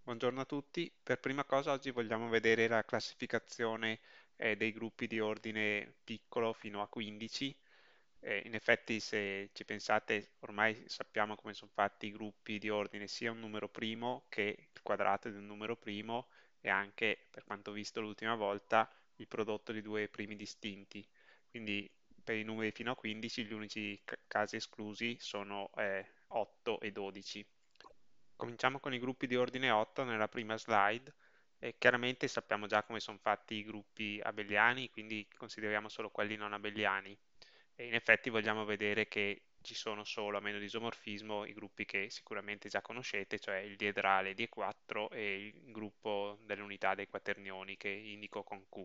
Buongiorno a tutti. Per prima cosa oggi vogliamo vedere la classificazione dei gruppi di ordine piccolo fino a 15. In effetti, se ci pensate, ormai sappiamo come sono fatti i gruppi di ordine, sia un numero primo che il quadrato di un numero primo e anche, per quanto visto l'ultima volta, il prodotto di due primi distinti. Quindi per i numeri fino a 15 gli unici casi esclusi sono 8 e 12. Cominciamo con i gruppi di ordine 8 nella prima slide e chiaramente sappiamo già come sono fatti i gruppi abeliani, quindi consideriamo solo quelli non abeliani e in effetti vogliamo vedere che ci sono solo, a meno di isomorfismo, i gruppi che sicuramente già conoscete, cioè il diedrale Die4 e il gruppo dell'unità dei quaternioni che indico con Q.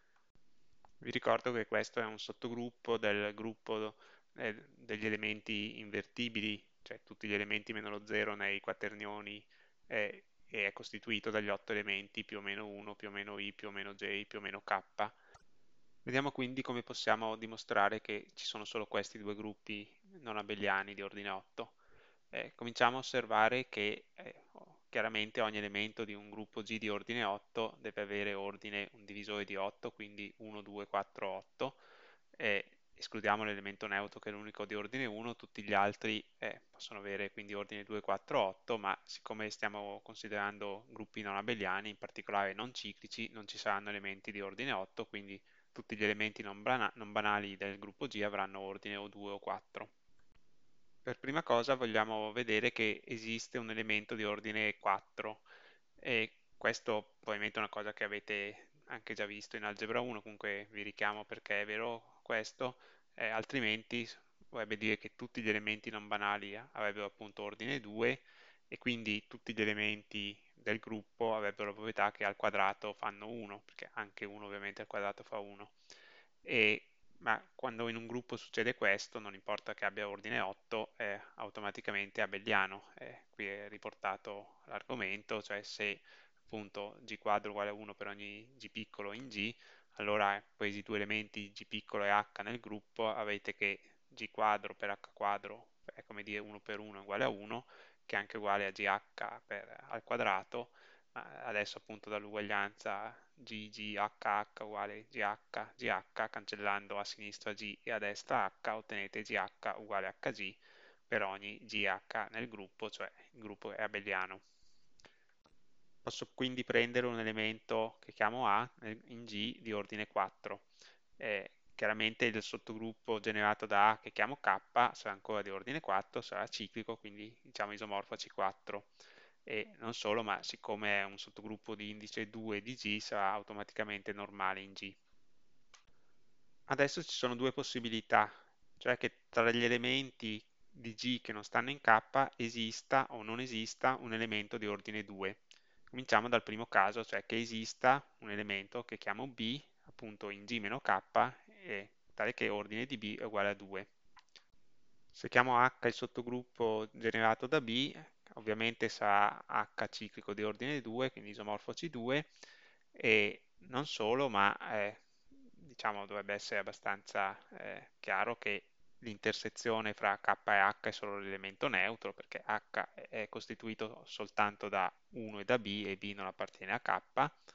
Vi ricordo che questo è un sottogruppo del gruppo degli elementi invertibili, cioè tutti gli elementi meno lo 0 nei quaternioni e è costituito dagli 8 elementi più o meno 1, più o meno i, più o meno j, più o meno k. Vediamo quindi come possiamo dimostrare che ci sono solo questi due gruppi non abeliani di ordine 8. Cominciamo a osservare che chiaramente ogni elemento di un gruppo G di ordine 8 deve avere ordine un divisore di 8, quindi 1, 2, 4, 8. Escludiamo l'elemento neutro che è l'unico di ordine 1, tutti gli altri possono avere quindi ordine 2, 4, 8, ma siccome stiamo considerando gruppi non abeliani, in particolare non ciclici, non ci saranno elementi di ordine 8, quindi tutti gli elementi non banali del gruppo G avranno ordine o 2 o 4. Per prima cosa vogliamo vedere che esiste un elemento di ordine 4 e questo probabilmente è una cosa che avete anche già visto in algebra 1, comunque vi richiamo perché è vero questo, altrimenti vorrebbe dire che tutti gli elementi non banali avrebbero appunto ordine 2 e quindi tutti gli elementi del gruppo avrebbero la proprietà che al quadrato fanno 1, perché anche 1 ovviamente al quadrato fa 1. Ma quando in un gruppo succede questo, non importa che abbia ordine 8, è automaticamente abeliano. Qui è riportato l'argomento, cioè se appunto g quadro uguale a 1 per ogni g piccolo in g, allora presi due elementi g piccolo e h nel gruppo, avete che g quadro per h quadro è come dire 1 per 1 è uguale a 1, che è anche uguale a gh al quadrato, adesso appunto dall'uguaglianza GGHH uguale GH, cancellando a sinistra G e a destra H, ottenete GH uguale HG per ogni GH nel gruppo, cioè il gruppo è abeliano. Posso quindi prendere un elemento che chiamo A in G di ordine 4. Chiaramente il sottogruppo generato da A che chiamo K sarà ancora di ordine 4, sarà ciclico, quindi diciamo isomorfo a C4. E non solo, ma siccome è un sottogruppo di indice 2 di G, sarà automaticamente normale in G. Adesso ci sono due possibilità, cioè che tra gli elementi di G che non stanno in K esista o non esista un elemento di ordine 2. Cominciamo dal primo caso, cioè che esista un elemento che chiamo B, appunto in G meno K, e tale che ordine di B è uguale a 2. Se chiamo H il sottogruppo generato da B, ovviamente sarà H ciclico di ordine 2, quindi isomorfo C2, e non solo, ma diciamo dovrebbe essere abbastanza chiaro che l'intersezione fra K e H è solo l'elemento neutro, perché H è costituito soltanto da 1 e da B e B non appartiene a K,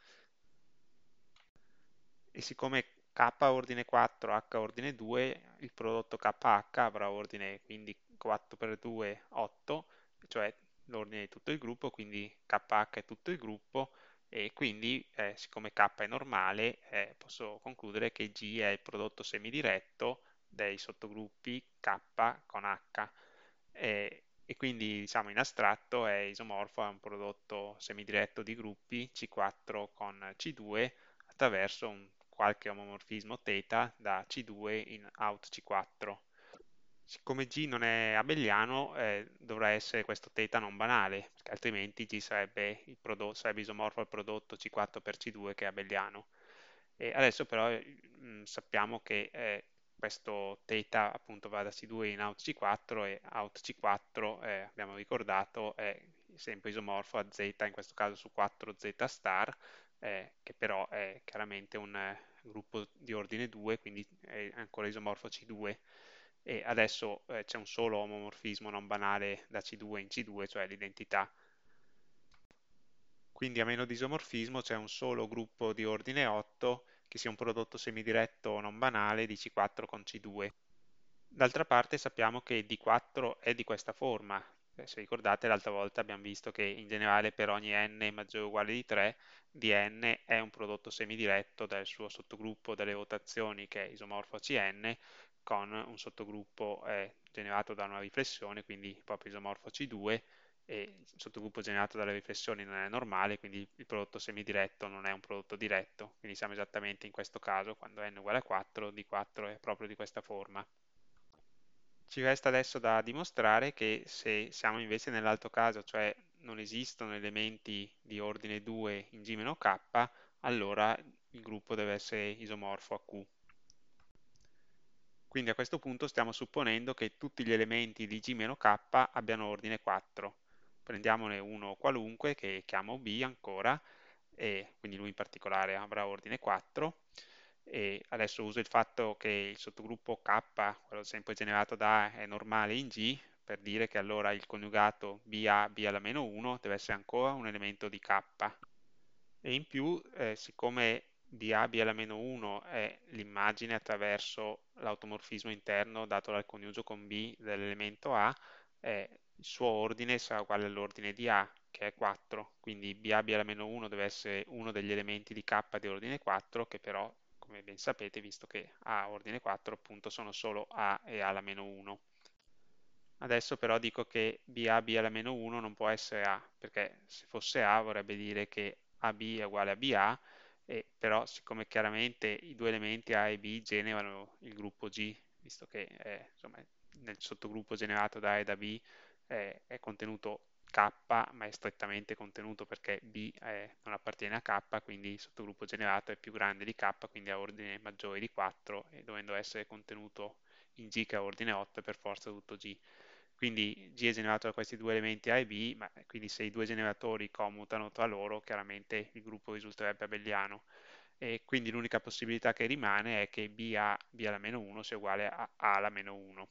e siccome K ordine 4, H ordine 2, il prodotto KH avrà ordine quindi 4 per 2, 8, cioè l'ordine di tutto il gruppo, quindi KH è tutto il gruppo e quindi siccome K è normale posso concludere che G è il prodotto semidiretto dei sottogruppi K con H e quindi diciamo in astratto è isomorfo a un prodotto semidiretto di gruppi C4 con C2 attraverso un qualche omomorfismo θ da C2 in out C4. Siccome G non è abeliano, dovrà essere questo θ non banale, perché altrimenti G sarebbe isomorfo al prodotto C4 per C2 che è abeliano. E adesso però sappiamo che questo θ appunto va da C2 in out C4 e out C4, abbiamo ricordato, è sempre isomorfo a Z, in questo caso su 4Z star, che però è chiaramente un gruppo di ordine 2, quindi è ancora isomorfo C2 e adesso c'è un solo omomorfismo non banale da C2 in C2, cioè l'identità. Quindi a meno disomorfismo c'è un solo gruppo di ordine 8 che sia un prodotto semidiretto non banale di C4 con C2. D'altra parte sappiamo che D4 è di questa forma. Se ricordate l'altra volta abbiamo visto che in generale per ogni n maggiore o uguale di 3, dn è un prodotto semidiretto del suo sottogruppo delle votazioni che è isomorfo a Cn con un sottogruppo generato da una riflessione, quindi proprio isomorfo a C2 e il sottogruppo generato dalle riflessioni non è normale, quindi il prodotto semidiretto non è un prodotto diretto, quindi siamo esattamente in questo caso, quando n uguale a 4, D4 è proprio di questa forma. Ci resta adesso da dimostrare che se siamo invece nell'altro caso, cioè non esistono elementi di ordine 2 in G-K, allora il gruppo deve essere isomorfo a Q. Quindi a questo punto stiamo supponendo che tutti gli elementi di G-K abbiano ordine 4. Prendiamone uno qualunque che chiamo B ancora, e quindi lui in particolare avrà ordine 4. E adesso uso il fatto che il sottogruppo K, quello sempre generato da A, è normale in G, per dire che allora il coniugato BA, B alla meno 1 deve essere ancora un elemento di K. E in più, siccome BA, B alla meno 1 è l'immagine attraverso l'automorfismo interno dato dal coniugio con B dell'elemento A, il suo ordine sarà uguale all'ordine di A, che è 4. Quindi BA, B alla meno 1 deve essere uno degli elementi di K di ordine 4, che però, come ben sapete, visto che A ordine 4, appunto sono solo A e A alla meno 1. Adesso però dico che BA, B alla meno 1 non può essere A, perché se fosse A vorrebbe dire che AB è uguale a BA, e però siccome chiaramente i due elementi A e B generano il gruppo G, visto che insomma, nel sottogruppo generato da A e da B è contenuto K, ma è strettamente contenuto perché B non appartiene a K, quindi il sottogruppo generato è più grande di K, quindi ha ordine maggiore di 4, e dovendo essere contenuto in G che ha ordine 8 è per forza tutto G. Quindi G è generato da questi due elementi A e B, ma quindi se i due generatori commutano tra loro, chiaramente il gruppo risulterebbe abeliano. E quindi l'unica possibilità che rimane è che BA, B alla meno 1 sia uguale a A alla meno 1.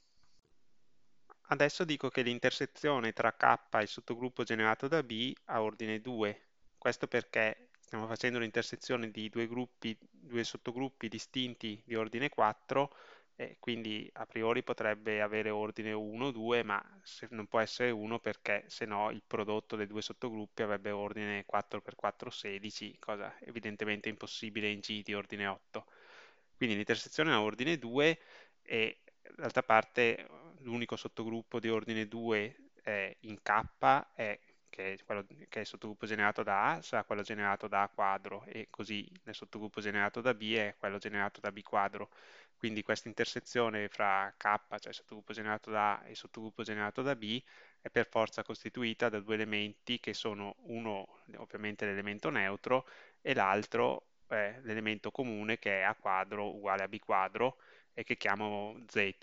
Adesso dico che l'intersezione tra K e il sottogruppo generato da B ha ordine 2. Questo perché stiamo facendo l'intersezione di due gruppi, due sottogruppi distinti di ordine 4, e quindi a priori potrebbe avere ordine 1, 2, ma non può essere 1 perché se no il prodotto dei due sottogruppi avrebbe ordine 4 per 4, 16, cosa evidentemente impossibile in G di ordine 8. Quindi l'intersezione ha ordine 2 e d'altra parte l'unico sottogruppo di ordine 2 in K è che è il sottogruppo generato da A, sarà quello generato da A quadro, e così nel sottogruppo generato da B è quello generato da B quadro. Quindi questa intersezione fra K, cioè il sottogruppo generato da A, e il sottogruppo generato da B, è per forza costituita da due elementi che sono uno ovviamente l'elemento neutro e l'altro l'elemento comune che è A quadro uguale a B quadro e che chiamo Z.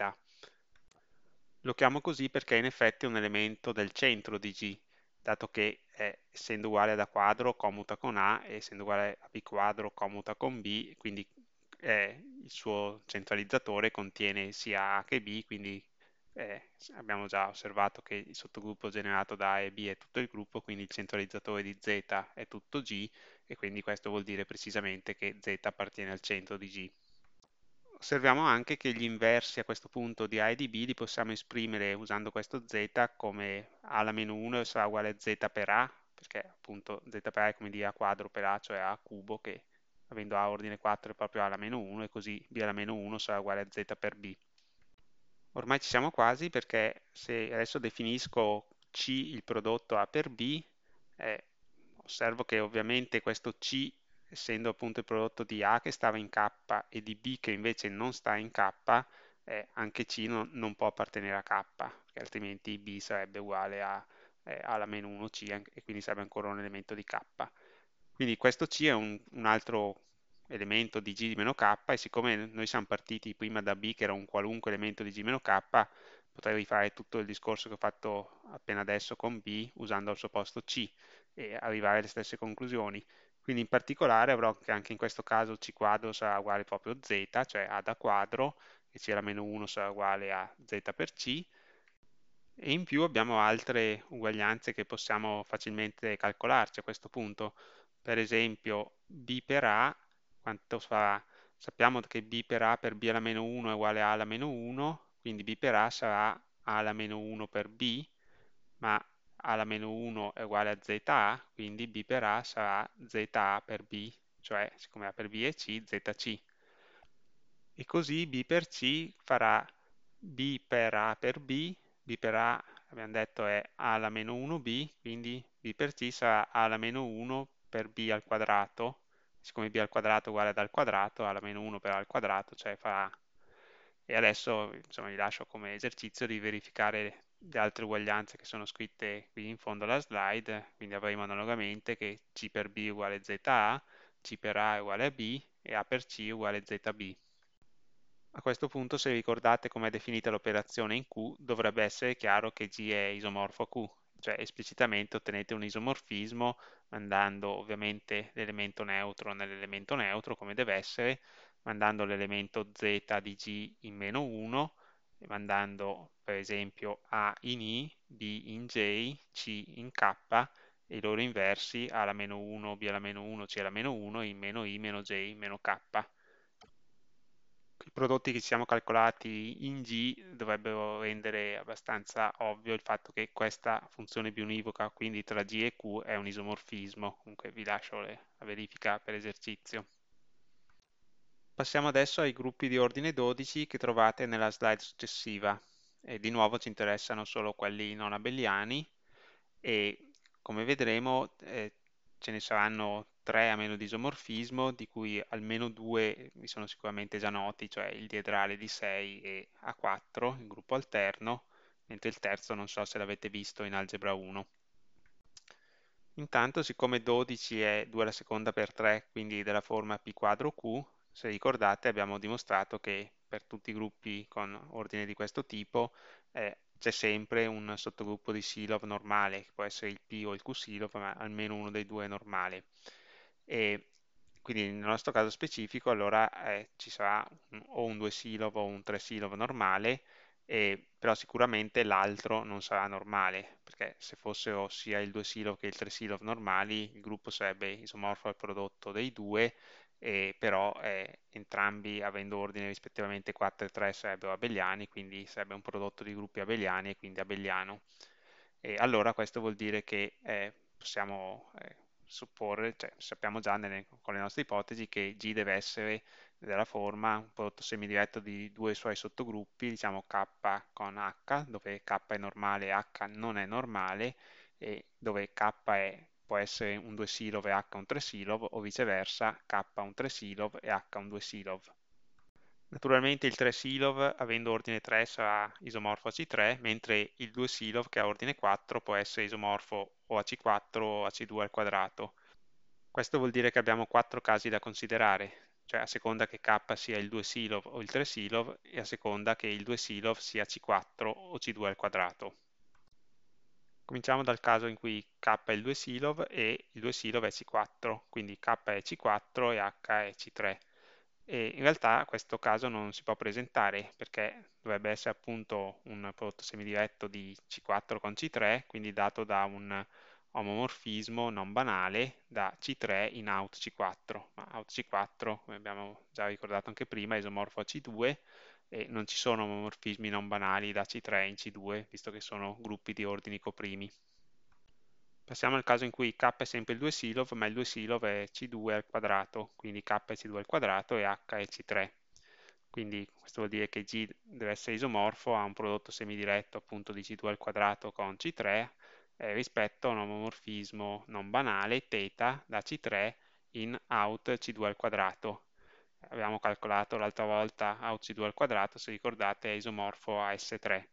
Lo chiamo così perché in effetti è un elemento del centro di G, dato che essendo uguale ad A quadro commuta con A e essendo uguale a B quadro commuta con B, quindi il suo centralizzatore contiene sia A che B, quindi abbiamo già osservato che il sottogruppo generato da A e B è tutto il gruppo, quindi il centralizzatore di Z è tutto G, e quindi questo vuol dire precisamente che Z appartiene al centro di G. Osserviamo anche che gli inversi a questo punto di A e di B li possiamo esprimere usando questo z come A alla meno 1 sarà uguale a z per A, perché appunto z per A è come di A quadro per A, cioè A cubo, che avendo A ordine 4 è proprio A alla meno 1, e così B alla meno 1 sarà uguale a z per B. Ormai ci siamo quasi, perché se adesso definisco C il prodotto A per B, eh, osservo che ovviamente questo C, essendo appunto il prodotto di A che stava in K e di B che invece non sta in K, anche C non può appartenere a K, perché altrimenti B sarebbe uguale a alla meno 1C e quindi sarebbe ancora un elemento di K. Quindi questo C è un altro elemento di G di meno K, e siccome noi siamo partiti prima da B che era un qualunque elemento di G meno K, potrei rifare tutto il discorso che ho fatto appena adesso con B usando al suo posto C e arrivare alle stesse conclusioni. Quindi in particolare avrò che anche in questo caso C quadro sarà uguale proprio a Z, cioè A da quadro, e C alla meno 1 sarà uguale a Z per C, E in più abbiamo altre uguaglianze che possiamo facilmente calcolarci a questo punto. Per esempio, b per a, quanto fa? Sappiamo che b per a per b alla meno 1 è uguale a alla meno 1, quindi b per a sarà a alla meno 1 per b, ma a alla meno 1 è uguale a za, quindi b per a sarà za per b, cioè siccome a per b è c, zc. E così b per c farà b per a per b per a abbiamo detto è a alla meno 1b, quindi b per c sarà a alla meno 1 per b al quadrato, siccome b al quadrato è uguale ad al quadrato, a alla meno 1 per a al quadrato, cioè fa... E adesso insomma, vi lascio come esercizio di verificare le altre uguaglianze che sono scritte qui in fondo alla slide, quindi avremo analogamente che c per b è uguale a za, c per a è uguale a b e a per c è uguale a zb. A questo punto, se ricordate com'è definita l'operazione in Q, dovrebbe essere chiaro che G è isomorfo a Q, cioè esplicitamente ottenete un isomorfismo mandando ovviamente l'elemento neutro nell'elemento neutro, come deve essere, mandando l'elemento z di G in meno 1, e mandando per esempio A in I, B in J, C in K, e i loro inversi A alla meno 1, B alla meno 1, C alla meno 1, in meno I, meno J, meno K. I prodotti che ci siamo calcolati in G dovrebbero rendere abbastanza ovvio il fatto che questa funzione biunivoca, quindi tra G e Q, è un isomorfismo. Comunque vi lascio la verifica per esercizio. Passiamo adesso ai gruppi di ordine 12 che trovate nella slide successiva. E di nuovo ci interessano solo quelli non abeliani e come vedremo ce ne saranno 3 a meno di isomorfismo, di cui almeno 2 mi sono sicuramente già noti, cioè il diedrale di 6 e A4, il gruppo alterno, mentre il terzo non so se l'avete visto in algebra 1. Intanto, siccome 12 è 2 alla seconda per 3, quindi della forma P quadro Q, se ricordate abbiamo dimostrato che per tutti i gruppi con ordine di questo tipo c'è sempre un sottogruppo di Silov normale, che può essere il P o il Q Silov, ma almeno uno dei due è normale. E quindi nel nostro caso specifico allora ci sarà o un 2 Silov o un 3 Silov normale, però sicuramente l'altro non sarà normale, perché se fossero sia il 2 Silov che il 3 Silov normali, il gruppo sarebbe isomorfo al prodotto dei due, però entrambi avendo ordine rispettivamente 4 e 3 sarebbero abeliani, quindi sarebbe un prodotto di gruppi abeliani e quindi abeliano. E allora questo vuol dire che possiamo supporre, cioè sappiamo già con le nostre ipotesi che G deve essere della forma un prodotto semidiretto di due suoi sottogruppi, diciamo K con H, dove K è normale e H non è normale, e dove può essere un 2 Silov e H un 3 Silov, o viceversa, K un 3 Silov e H un 2 Silov. Naturalmente il 3 Silov, avendo ordine 3, sarà isomorfo a C3, mentre il 2 Silov, che ha ordine 4, può essere isomorfo o a C4 o a C2 al quadrato. Questo vuol dire che abbiamo 4 casi da considerare, cioè a seconda che K sia il 2 Silov o il 3 Silov e a seconda che il 2 Silov sia C4 o C2 al quadrato. Cominciamo dal caso in cui K è il 2 Silov e il 2 Silov è C4, quindi K è C4 e H è C3. E in realtà questo caso non si può presentare perché dovrebbe essere appunto un prodotto semidiretto di C4 con C3, quindi dato da un omomorfismo non banale da C3 in out C4. Ma out C4, come abbiamo già ricordato anche prima, è isomorfo a C2 e non ci sono omomorfismi non banali da C3 in C2, visto che sono gruppi di ordini coprimi. Passiamo al caso in cui K è sempre il 2 Silov, ma il 2 Silov è C2 al quadrato, quindi K è C2 al quadrato e H è C3. Quindi questo vuol dire che G deve essere isomorfo a un prodotto semidiretto appunto di C2 al quadrato con C3 rispetto a un omomorfismo non banale, θ, da C3 in out C2 al quadrato. Abbiamo calcolato l'altra volta out C2 al quadrato, se ricordate è isomorfo a S3.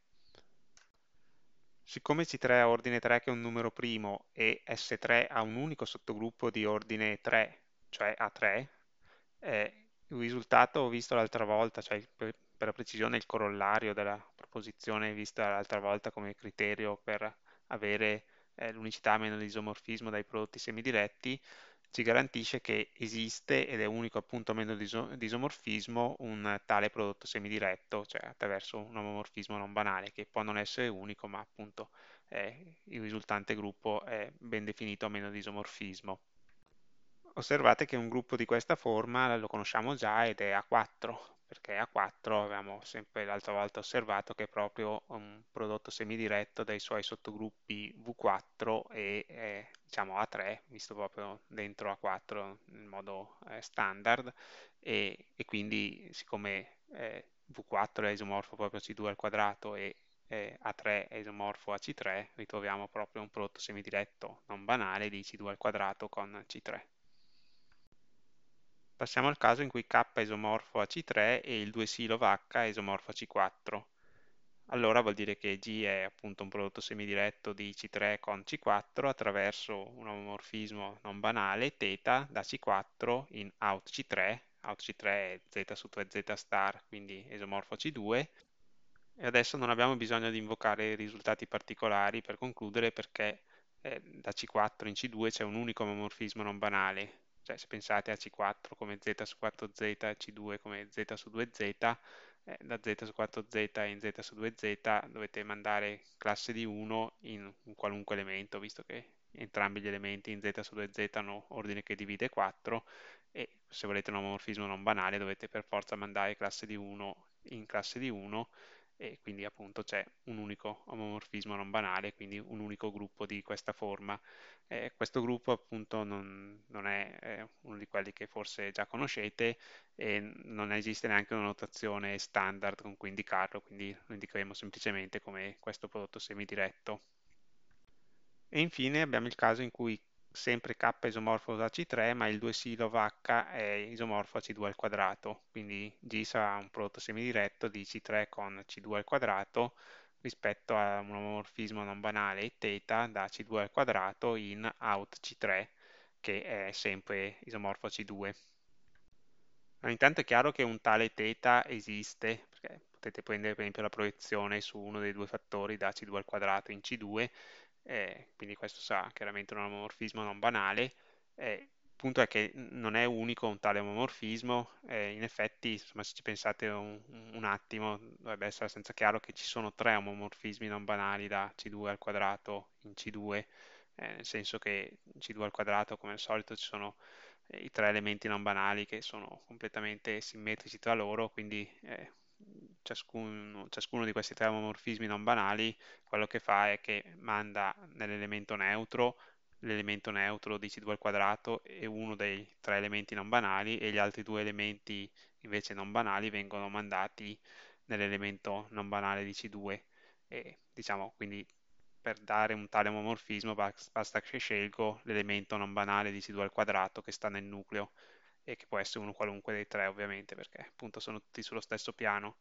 Siccome C3 ha ordine 3 che è un numero primo e S3 ha un unico sottogruppo di ordine 3, cioè A3, il risultato visto l'altra volta, cioè per la precisione il corollario della proposizione vista l'altra volta come criterio per avere l'unicità meno l'isomorfismo dai prodotti semidiretti, ci garantisce che esiste ed è unico appunto a meno di isomorfismo un tale prodotto semidiretto, cioè attraverso un omomorfismo non banale, che può non essere unico, ma appunto il risultante gruppo è ben definito a meno di isomorfismo. Osservate che un gruppo di questa forma lo conosciamo già ed è A4, perché A4 avevamo sempre l'altra volta osservato che è proprio un prodotto semidiretto dai suoi sottogruppi V4 e diciamo A3, visto proprio dentro A4 in modo standard, e quindi siccome V4 è isomorfo proprio a C2 al quadrato e A3 è isomorfo a C3, ritroviamo proprio un prodotto semidiretto non banale di C2 al quadrato con C3. Passiamo al caso in cui K è isomorfo a C3 e il 2 silov H è isomorfo a C4. Allora vuol dire che G è appunto un prodotto semidiretto di C3 con C4 attraverso un omomorfismo non banale θ da C4 in out C3. Out C3 è Z su 2 Z star, quindi esomorfo a C2. E adesso non abbiamo bisogno di invocare risultati particolari per concludere perché da C4 in C2 c'è un unico omomorfismo non banale, cioè se pensate a C4 come Z su 4Z e C2 come Z su 2Z, da Z su 4Z in Z su 2Z dovete mandare classe di 1 in un qualunque elemento, visto che entrambi gli elementi in Z su 2Z hanno ordine che divide 4 e se volete un omomorfismo non banale dovete per forza mandare classe di 1 in classe di 1 e quindi appunto c'è un unico omomorfismo non banale, quindi un unico gruppo di questa forma. Questo gruppo appunto non è uno di quelli che forse già conoscete e non esiste neanche una notazione standard con cui indicarlo, quindi lo indicheremo semplicemente come questo prodotto semidiretto. E infine abbiamo il caso in cui sempre K è isomorfo da C3, ma il 2 silov H è isomorfo a C2 al quadrato, quindi G sarà un prodotto semidiretto di C3 con C2 al quadrato rispetto a un omomorfismo non banale θ da C2 al quadrato in out C3, che è sempre isomorfo a C2. Ma intanto è chiaro che un tale θ esiste, perché potete prendere per esempio la proiezione su uno dei due fattori da C2 al quadrato in C2, quindi questo sarà chiaramente un omomorfismo non banale. Il punto è che non è unico un tale omomorfismo, in effetti, insomma, se ci pensate un attimo, dovrebbe essere abbastanza chiaro che ci sono tre omomorfismi non banali da C2 al quadrato in C2, nel senso che in C2 al quadrato, come al solito, ci sono i tre elementi non banali che sono completamente simmetrici tra loro, quindi ciascuno di questi tre omomorfismi non banali quello che fa è che manda nell'elemento neutro l'elemento neutro di C2 al quadrato e uno dei tre elementi non banali e gli altri due elementi invece non banali vengono mandati nell'elemento non banale di C2 e diciamo quindi per dare un tale omomorfismo basta che scelgo l'elemento non banale di C2 al quadrato che sta nel nucleo e che può essere uno qualunque dei tre ovviamente perché appunto sono tutti sullo stesso piano.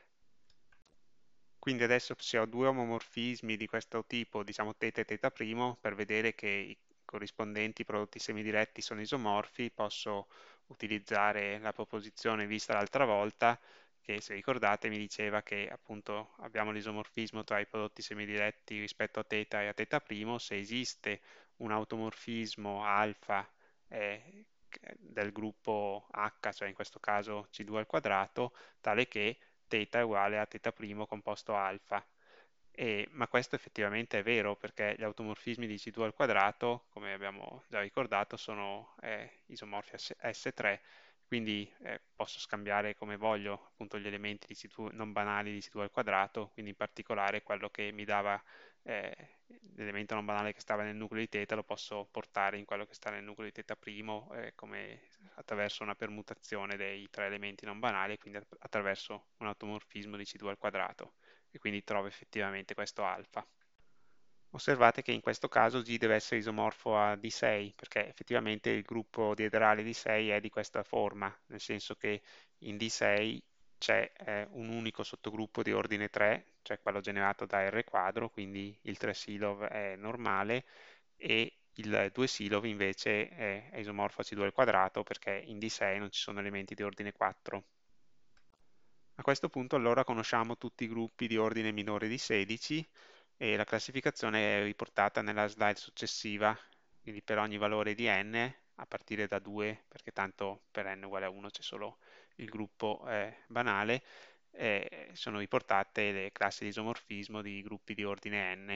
Quindi adesso se ho due omomorfismi di questo tipo, diciamo θ e θ', per vedere che i corrispondenti prodotti semidiretti sono isomorfi, posso utilizzare la proposizione vista l'altra volta, che se ricordate mi diceva che appunto abbiamo l'isomorfismo tra i prodotti semidiretti rispetto a θ e a θ', se esiste un automorfismo alfa del gruppo H, cioè in questo caso C2 al quadrato, tale che θ è uguale a θ' composto alfa. Ma questo effettivamente è vero perché gli automorfismi di C2 al quadrato, come abbiamo già ricordato, sono isomorfi a S3, quindi posso scambiare come voglio appunto gli elementi di C2 non banali di C2 al quadrato, quindi in particolare quello che mi dava eh, l'elemento non banale che stava nel nucleo di θ lo posso portare in quello che sta nel nucleo di θ' come attraverso una permutazione dei tre elementi non banali, quindi attraverso un automorfismo di C2 al quadrato e quindi trovo effettivamente questo alfa. Osservate che in questo caso G deve essere isomorfo a D6 perché effettivamente il gruppo diederale D6 è di questa forma, nel senso che in D6 c'è un unico sottogruppo di ordine 3, cioè quello generato da R quadro, quindi il 3 silov è normale e il 2 silov invece è isomorfo a C2 al quadrato perché in D6 non ci sono elementi di ordine 4. A questo punto allora conosciamo tutti i gruppi di ordine minore di 16 e la classificazione è riportata nella slide successiva, quindi per ogni valore di n a partire da 2, perché tanto per n uguale a 1 c'è solo il gruppo banale, sono riportate le classi di isomorfismo di gruppi di ordine n.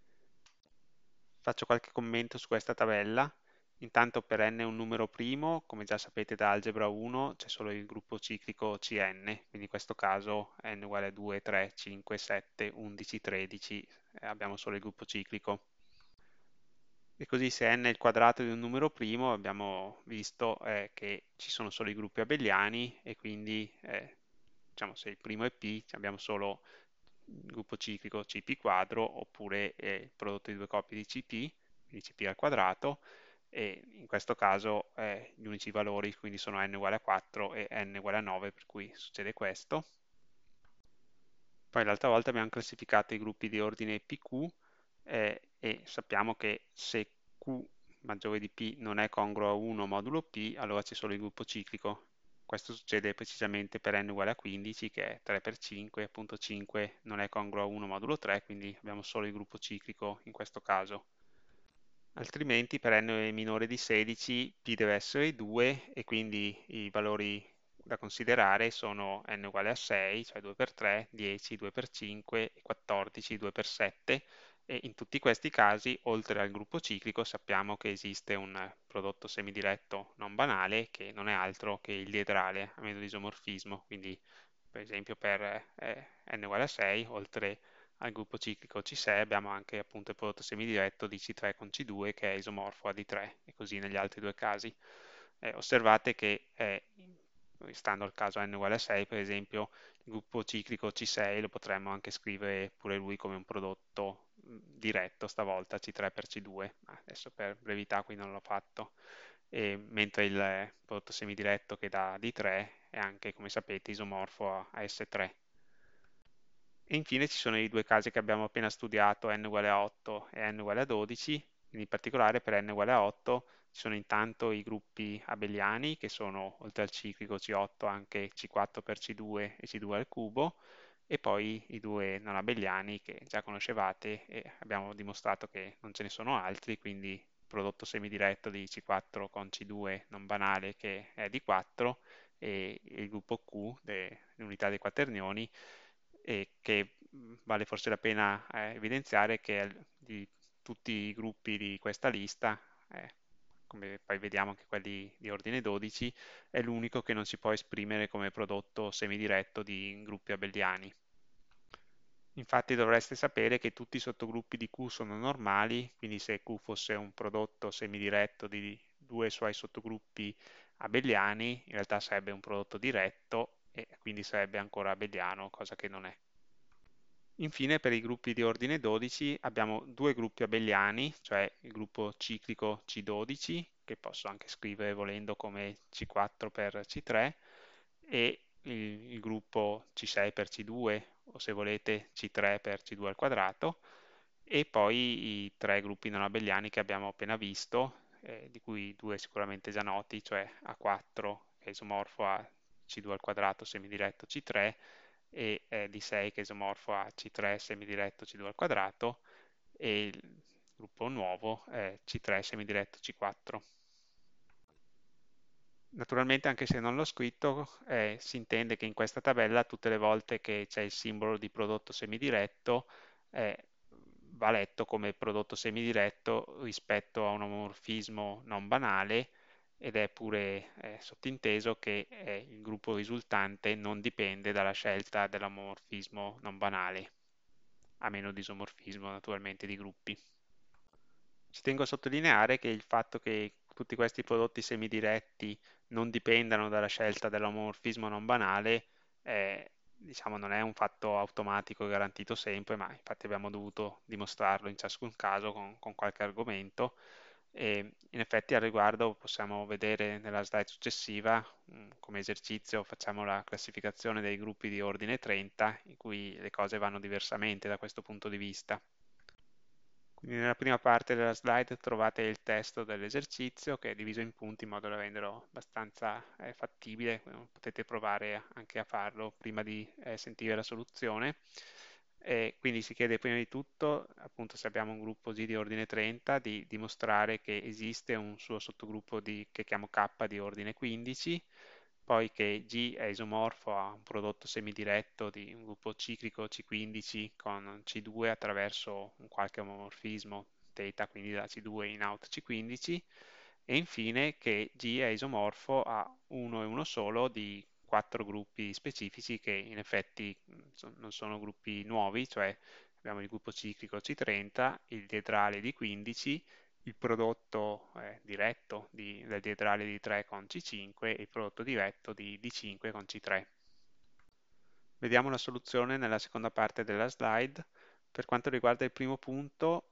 Faccio qualche commento su questa tabella. Intanto per n è un numero primo, come già sapete da algebra 1 c'è solo il gruppo ciclico Cn, quindi in questo caso n uguale a 2, 3, 5, 7, 11, 13, abbiamo solo il gruppo ciclico. E così se n è il quadrato di un numero primo, abbiamo visto che ci sono solo i gruppi abeliani e quindi diciamo, se il primo è P, abbiamo solo il gruppo ciclico Cp quadro oppure il prodotto di due coppie di Cp, quindi Cp al quadrato, e in questo caso gli unici valori quindi sono n uguale a 4 e n uguale a 9, per cui succede questo. Poi l'altra volta abbiamo classificato i gruppi di ordine PQ e sappiamo che se Q maggiore di P non è congruo a 1 modulo P, allora c'è solo il gruppo ciclico. Questo succede precisamente per n uguale a 15, che è 3 per 5, appunto 5 non è congruo a 1 modulo 3, quindi abbiamo solo il gruppo ciclico in questo caso. Altrimenti per n minore di 16 P deve essere 2 e quindi i valori da considerare sono n uguale a 6, cioè 2 per 3, 10, 2 per 5 e 14, 2 per 7, e in tutti questi casi, oltre al gruppo ciclico, sappiamo che esiste un prodotto semidiretto non banale che non è altro che il diedrale a meno di isomorfismo, quindi per esempio per n uguale a 6, oltre al gruppo ciclico C6 abbiamo anche appunto il prodotto semidiretto di C3 con C2 che è isomorfo a D3 e così negli altri due casi. Osservate che stando al caso n uguale a 6, per esempio, il gruppo ciclico C6 lo potremmo anche scrivere pure lui come un prodotto diretto stavolta C3 per C2, ma adesso per brevità qui non l'ho fatto. Mentre il prodotto semidiretto che dà D3 è anche, come sapete, isomorfo a S3. E infine ci sono i due casi che abbiamo appena studiato, n uguale a 8 e n uguale a 12, quindi in particolare per n uguale a 8 ci sono intanto i gruppi abeliani, che sono oltre al ciclico C8 anche C4 per C2 e C2 al cubo, e poi i due non abeliani che già conoscevate e abbiamo dimostrato che non ce ne sono altri, quindi prodotto semidiretto di C4 con C2 non banale che è di 4 e il gruppo Q, l'unità dei quaternioni, e che vale forse la pena evidenziare che di tutti i gruppi di questa lista, come poi vediamo anche quelli di ordine 12, è l'unico che non si può esprimere come prodotto semidiretto di gruppi abeliani. Infatti dovreste sapere che tutti i sottogruppi di Q sono normali, quindi se Q fosse un prodotto semidiretto di due suoi sottogruppi abeliani, in realtà sarebbe un prodotto diretto e quindi sarebbe ancora abeliano, cosa che non è. Infine per i gruppi di ordine 12 abbiamo due gruppi abeliani, cioè il gruppo ciclico C12, che posso anche scrivere volendo come C4 per C3, e il gruppo C6 per C2, o se volete C3 per C2 al quadrato, e poi i tre gruppi non abeliani che abbiamo appena visto, di cui due sicuramente già noti, cioè A4 che è isomorfo a C2 al quadrato semidiretto C3 e di 6 che è isomorfo a C3 semidiretto C2 al quadrato e il gruppo nuovo è C3 semidiretto C4. Naturalmente anche se non l'ho scritto si intende che in questa tabella tutte le volte che c'è il simbolo di prodotto semidiretto va letto come prodotto semidiretto rispetto a un omorfismo non banale ed è pure sottinteso che il gruppo risultante non dipende dalla scelta dell'omorfismo non banale, a meno di isomorfismo naturalmente di gruppi. Ci tengo a sottolineare che il fatto che tutti questi prodotti semidiretti non dipendano dalla scelta dell'omorfismo non banale, diciamo, non è un fatto automatico e garantito sempre, ma infatti abbiamo dovuto dimostrarlo in ciascun caso con qualche argomento. E in effetti al riguardo possiamo vedere nella slide successiva, come esercizio facciamo la classificazione dei gruppi di ordine 30, in cui le cose vanno diversamente da questo punto di vista. Quindi nella prima parte della slide trovate il testo dell'esercizio che è diviso in punti in modo da renderlo abbastanza fattibile, potete provare anche a farlo prima di sentire la soluzione. E quindi si chiede prima di tutto, appunto se abbiamo un gruppo G di ordine 30, di dimostrare che esiste un suo sottogruppo che chiamo K di ordine 15, poi che G è isomorfo a un prodotto semidiretto di un gruppo ciclico C15 con C2 attraverso un qualche omomorfismo θ, quindi da C2 in out C15, e infine che G è isomorfo a uno e uno solo di quattro gruppi specifici che in effetti non sono gruppi nuovi, cioè abbiamo il gruppo ciclico C30, il diedrale di 15, il prodotto diretto del diedrale di 3 con C5 e il prodotto diretto di D5 con C3. Vediamo la soluzione nella seconda parte della slide. Per quanto riguarda il primo punto,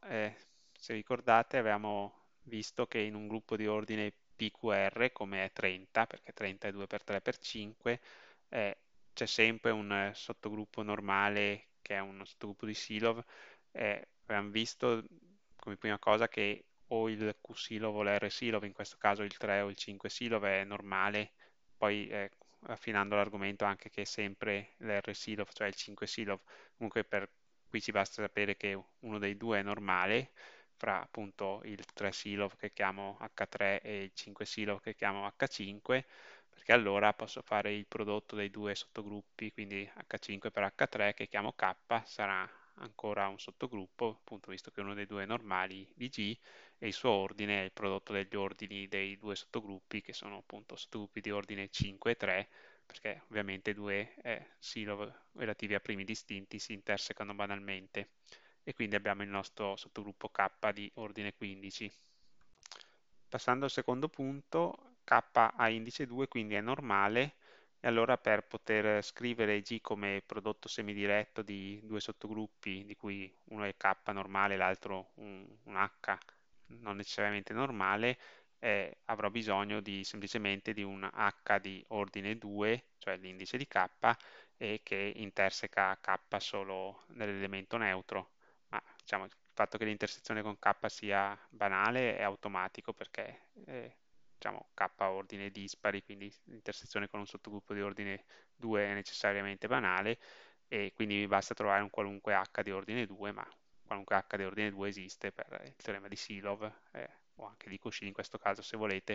se ricordate, avevamo visto che in un gruppo di ordine PQR, come è 30, perché 30 è 2 per 3 per 5, eh, c'è sempre un sottogruppo normale che è un sottogruppo di Silov. Abbiamo visto come prima cosa che o il Q Silov o l'R Silov, in questo caso il 3 o il 5 Silov è normale, poi affinando l'argomento anche che è sempre l'R Silov, cioè il 5 Silov, comunque per qui ci basta sapere che uno dei due è normale, fra appunto il 3 Silov che chiamo H3 e il 5 Silov che chiamo H5, perché allora posso fare il prodotto dei due sottogruppi, quindi H5 per H3 che chiamo K, sarà ancora un sottogruppo, appunto visto che uno dei due è normali di G, e il suo ordine è il prodotto degli ordini dei due sottogruppi, che sono appunto sottogruppi di ordine 5 e 3, perché ovviamente due silov relativi a primi distinti si intersecano banalmente. E quindi abbiamo il nostro sottogruppo K di ordine 15. Passando al secondo punto, K ha indice 2, quindi è normale, e allora per poter scrivere G come prodotto semidiretto di due sottogruppi, di cui uno è K normale e l'altro un H non necessariamente normale, avrò bisogno semplicemente di un H di ordine 2, cioè l'indice di K, e che interseca K solo nell'elemento neutro. Ma diciamo, il fatto che l'intersezione con K sia banale è automatico perché diciamo, K ha ordine dispari, quindi l'intersezione con un sottogruppo di ordine 2 è necessariamente banale, e quindi mi basta trovare un qualunque H di ordine 2, ma qualunque H di ordine 2 esiste per il teorema di Silov, o anche di Cauchy in questo caso se volete,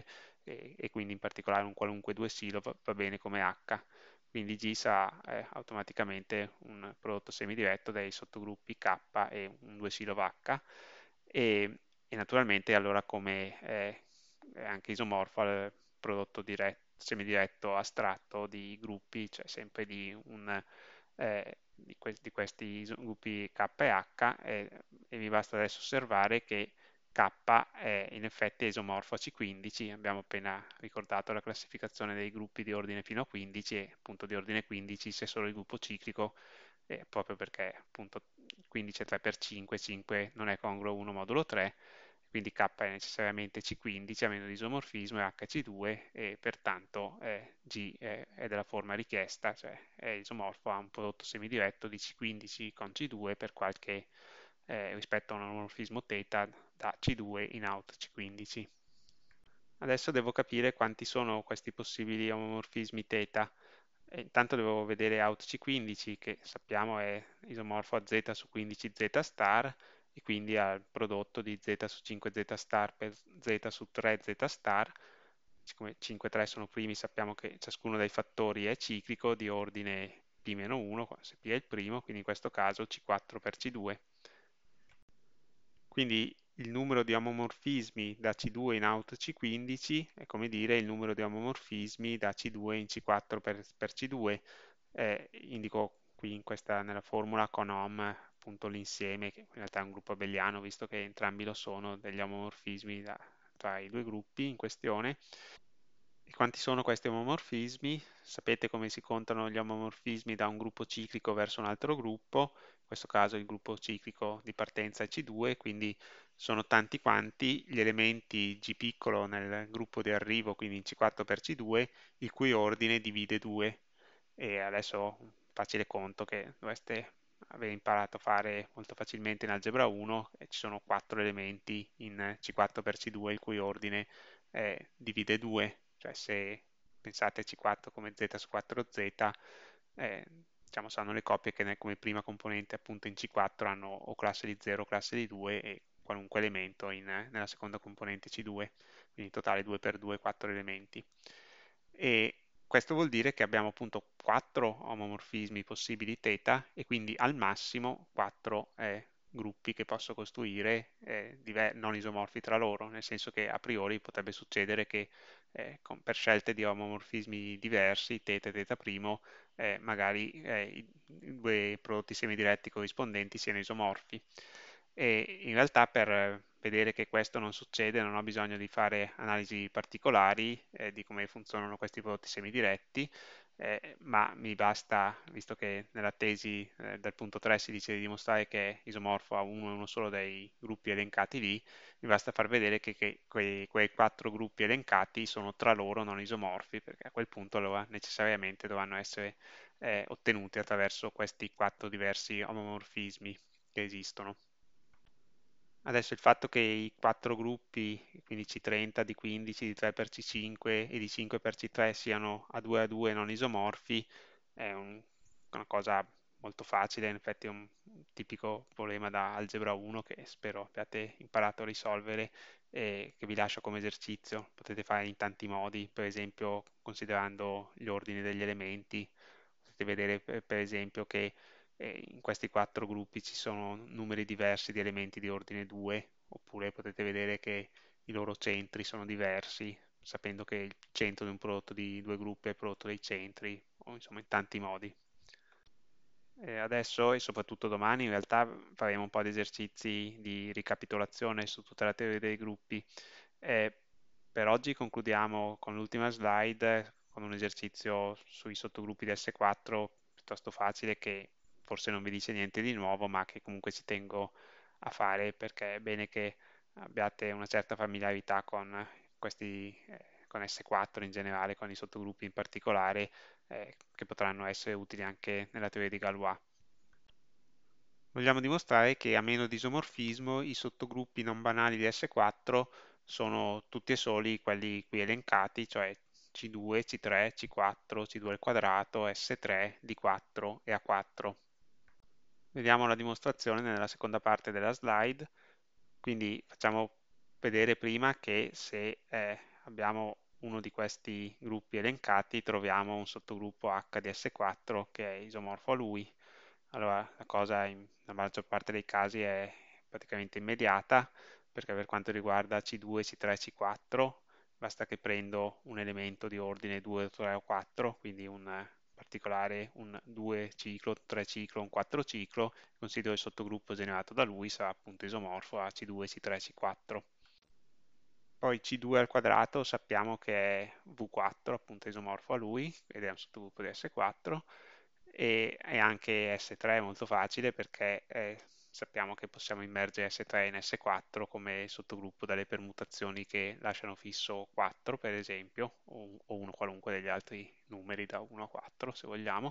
e quindi in particolare un qualunque 2 Silov va bene come H. Quindi G sarà automaticamente un prodotto semidiretto dei sottogruppi K e un 2 Silov H, e naturalmente allora come è anche isomorfo al prodotto semidiretto astratto di gruppi, cioè sempre di questi gruppi K e H, e mi basta adesso osservare che K è in effetti isomorfo a C15, abbiamo appena ricordato la classificazione dei gruppi di ordine fino a 15, e appunto di ordine 15 se solo il gruppo ciclico, proprio perché appunto 15 è 3 per 5, 5 non è congruo 1 modulo 3, quindi K è necessariamente C15 a meno di isomorfismo e HC2, e pertanto G è della forma richiesta, cioè è isomorfo a un prodotto semidiretto di C15 con C2 per qualche rispetto a un omorfismo θ da C2 in out C15. Adesso devo capire quanti sono questi possibili omomorfismi θ. E intanto devo vedere out C15, che sappiamo è isomorfo a z su 15 z star, e quindi al prodotto di z su 5 z star per z su 3 z star. Siccome 5 e 3 sono primi, sappiamo che ciascuno dei fattori è ciclico di ordine p-1, se p è il primo, quindi in questo caso C4 per C2. Quindi il numero di omomorfismi da C2 in out C15 è come dire il numero di omomorfismi da C2 in C4 per C2. Indico qui nella formula con om appunto l'insieme, che in realtà è un gruppo abeliano, visto che entrambi lo sono, degli omomorfismi tra i due gruppi in questione. E quanti sono questi omomorfismi? Sapete come si contano gli omomorfismi da un gruppo ciclico verso un altro gruppo, in questo caso il gruppo ciclico di partenza è C2, quindi sono tanti quanti gli elementi G piccolo nel gruppo di arrivo, quindi in C4 per C2, il cui ordine divide 2. E adesso un facile conto che dovreste aver imparato a fare molto facilmente in algebra 1, e ci sono 4 elementi in C4 per C2 il cui ordine divide 2, cioè se pensate C4 come z su 4z, diciamo, saranno le coppie che come prima componente appunto in C4 hanno o classe di 0 o classe di 2 e qualunque elemento nella seconda componente C2, quindi in totale 2 per 2, 4 elementi. E questo vuol dire che abbiamo appunto 4 omomorfismi possibili θ e quindi al massimo 4 gruppi che posso costruire non isomorfi tra loro, nel senso che a priori potrebbe succedere che per scelte di omomorfismi diversi, θ e θ', magari i due prodotti semidiretti corrispondenti siano isomorfi. E in realtà per vedere che questo non succede non ho bisogno di fare analisi particolari di come funzionano questi prodotti semidiretti, ma mi basta, visto che nella tesi del punto 3 si dice di dimostrare che è isomorfo a uno e uno solo dei gruppi elencati lì, mi basta far vedere che quei quattro gruppi elencati sono tra loro non isomorfi, perché a quel punto allora necessariamente dovranno essere ottenuti attraverso questi quattro diversi omomorfismi che esistono. Adesso il fatto che i quattro gruppi, quindi C30, di 15, di 3 per C5 e di 5 per C3 siano a 2 non isomorfi è una cosa molto facile, in effetti è un tipico problema da algebra 1 che spero abbiate imparato a risolvere e che vi lascio come esercizio. Potete fare in tanti modi, per esempio considerando gli ordini degli elementi. Potete vedere per esempio che in questi quattro gruppi ci sono numeri diversi di elementi di ordine 2, oppure potete vedere che i loro centri sono diversi, sapendo che il centro di un prodotto di due gruppi è il prodotto dei centri, o insomma in tanti modi. Adesso e soprattutto domani in realtà faremo un po' di esercizi di ricapitolazione su tutta la teoria dei gruppi. Eh, per oggi concludiamo con l'ultima slide, con un esercizio sui sottogruppi di S4 piuttosto facile che forse non vi dice niente di nuovo, ma che comunque ci tengo a fare perché è bene che abbiate una certa familiarità con con S4 in generale, con i sottogruppi in particolare che potranno essere utili anche nella teoria di Galois. Vogliamo dimostrare che a meno di isomorfismo i sottogruppi non banali di S4 sono tutti e soli quelli qui elencati, cioè C2, C3, C4, C2 al quadrato, S3, D4 e A4. Vediamo la dimostrazione nella seconda parte della slide. Quindi facciamo vedere prima che se abbiamo uno di questi gruppi elencati troviamo un sottogruppo H di S4 che è isomorfo a lui. Allora la cosa nella maggior parte dei casi è praticamente immediata perché per quanto riguarda C2, C3, C4 basta che prendo un elemento di ordine 2, 3 o 4, quindi un particolare un 2 ciclo, 3 ciclo, un 4 ciclo, considero il sottogruppo generato da lui sarà appunto isomorfo a C2, C3, C4. Poi C2 al quadrato sappiamo che è V4, appunto isomorfo a lui, ed è un sottogruppo di S4, e anche S3 è molto facile perché sappiamo che possiamo immergere S3 in S4 come sottogruppo dalle permutazioni che lasciano fisso 4 per esempio, o uno qualunque degli altri numeri da 1 a 4 se vogliamo,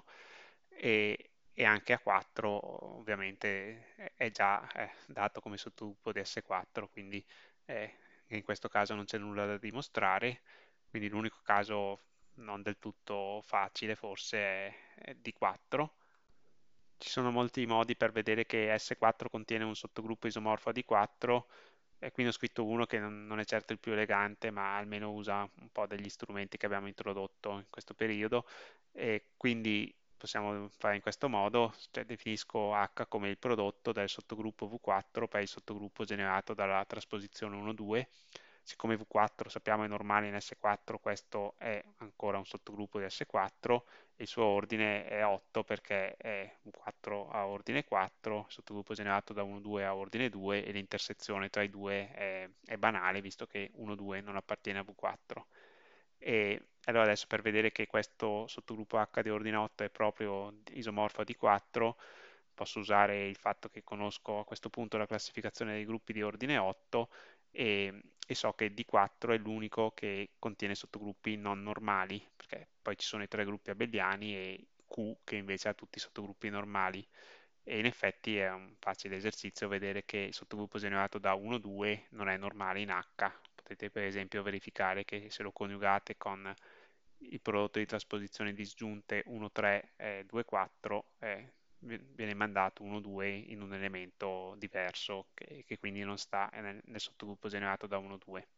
e anche A4 ovviamente è già dato come sottogruppo di S4, quindi in questo caso non c'è nulla da dimostrare, quindi l'unico caso non del tutto facile forse è D4. Ci sono molti modi per vedere che S4 contiene un sottogruppo isomorfo a D4 e qui ne ho scritto uno che non è certo il più elegante, ma almeno usa un po' degli strumenti che abbiamo introdotto in questo periodo e quindi possiamo fare in questo modo, cioè definisco H come il prodotto del sottogruppo V4 per il sottogruppo generato dalla trasposizione 1-2. Siccome V4 sappiamo è normale in S4, questo è ancora un sottogruppo di S4 e il suo ordine è 8 perché è V4 a ordine 4, il sottogruppo generato da 1-2 a ordine 2 e l'intersezione tra i due è banale visto che 1-2 non appartiene a V4. E allora adesso per vedere che questo sottogruppo H di ordine 8 è proprio isomorfo a D4, posso usare il fatto che conosco a questo punto la classificazione dei gruppi di ordine 8 e so che D4 è l'unico che contiene sottogruppi non normali, perché poi ci sono i tre gruppi abeliani e Q che invece ha tutti i sottogruppi normali. E in effetti è un facile esercizio vedere che il sottogruppo generato da 1-2 non è normale in H. Potete per esempio verificare che se lo coniugate con il prodotto di trasposizione disgiunte 1, 3 e 2, 4 viene mandato 1, 2 in un elemento diverso che quindi non sta nel sottogruppo generato da 1, 2.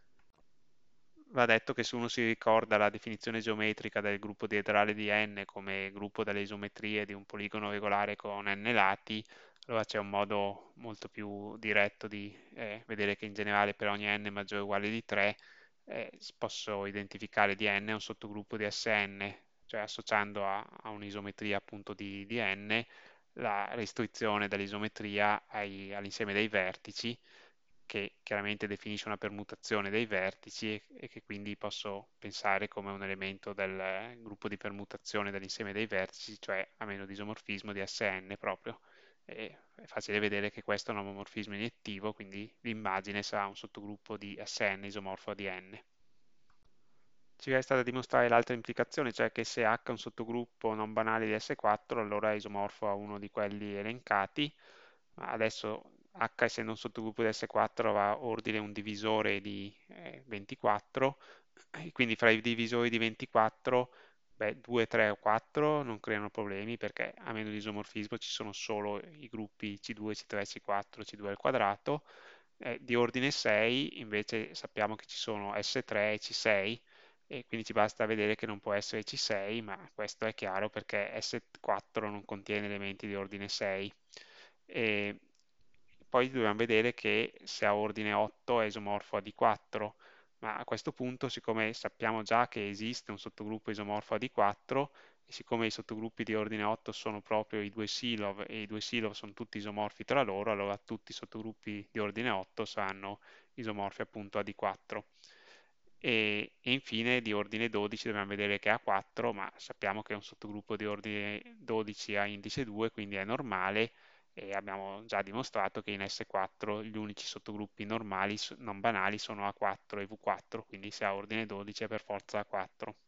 Va detto che se uno si ricorda la definizione geometrica del gruppo diedrale di n come gruppo delle isometrie di un poligono regolare con n lati, allora c'è un modo molto più diretto di vedere che in generale per ogni n maggiore o uguale di 3 posso identificare di n un sottogruppo di Sn, cioè associando a un'isometria appunto di n la restrizione dell'isometria all'insieme dei vertici che chiaramente definisce una permutazione dei vertici e che quindi posso pensare come un elemento del gruppo di permutazione dell'insieme dei vertici, cioè a meno di isomorfismo di Sn proprio. E è facile vedere che questo è un omomorfismo iniettivo, quindi l'immagine sarà un sottogruppo di Sn isomorfo a Dn. Ci resta da dimostrare l'altra implicazione, cioè che se H è un sottogruppo non banale di S4, allora è isomorfo a uno di quelli elencati. Ma adesso H essendo un sottogruppo di S4 va a ordine un divisore di 24, e quindi fra i divisori di 24, beh, 2, 3 o 4 non creano problemi perché a meno di isomorfismo ci sono solo i gruppi C2, C3, C4, C2 al quadrato. Di ordine 6 invece sappiamo che ci sono S3 e C6 e quindi ci basta vedere che non può essere C6, ma questo è chiaro perché S4 non contiene elementi di ordine 6. E poi dobbiamo vedere che se ha ordine 8 è isomorfo a D4, ma a questo punto, siccome sappiamo già che esiste un sottogruppo isomorfo a D4, e siccome i sottogruppi di ordine 8 sono proprio i due Silov e i due Silov sono tutti isomorfi tra loro, allora tutti i sottogruppi di ordine 8 saranno isomorfi appunto a D4. E infine di ordine 12 dobbiamo vedere che ha 4, ma sappiamo che è un sottogruppo di ordine 12 a indice 2, quindi è normale e abbiamo già dimostrato che in S4 gli unici sottogruppi normali, non banali, sono A4 e V4, quindi se ha ordine 12 è per forza A4.